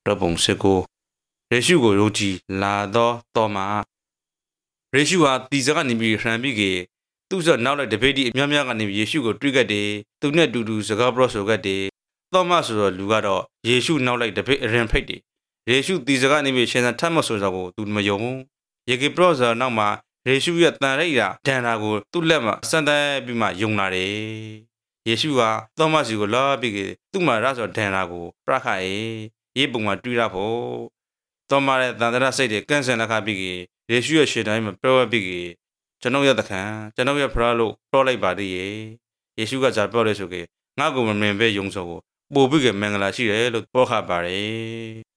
ပုံစစ်ကိုရေရှုကိုယုံကြည်လာတော့မှာရေရှုဟာတီစကနေပြီးဟန်ပြီးကေသူ့ဆိုနောက်လိုက်တပိတ်ဒီအများများကနေယေရှုကိုတွေ့ခဲ့တယ်သူနဲ့တူတူစကားပြောဆိုခဲ့တယ်သောမဆိုတော့လူကတော့ယေရှုနောက်လိုက်တပိတ်အရင်ဖိတ်တယ်ယေရှုတီစကနေပြီးရှင်သာထတ်မဆိုတော့ကိုသူမယုံယေကေပရောဇာနောက်မှာယေရှုရဲ့တန်ရိပ်ရာဒန်တာကိုသူ့လက်မှာစံတဲ့ပြီးမှယုံလာတယ်ယေရှုကသောမစီကိုလာပြီးကေသူ့မှာရဆိုဒန်တာကိုပြခတ်ရေးပုံမှာတွေ့ရဖို့သောမရဲ့တန်တရာစိတ်တွေကန့်စင်လက်ခပြီးကေယေရှုရဲ့ရှေ့တိုင်းမှာပြောပြီးကေကျွန်ုပ်ရဲ့တခါကျွန်ုပ်ရဲ့ဖရာလို့ပြောလိုက်ပါသေးရဲ့ယေရှုကကြာပြောလဲဆိုကေငါ့ကိုမမြင်ပဲယုံစောကိုပို့ပြီးကေမင်္ဂလာရှိတယ်လို့ပြောခါပါတယ်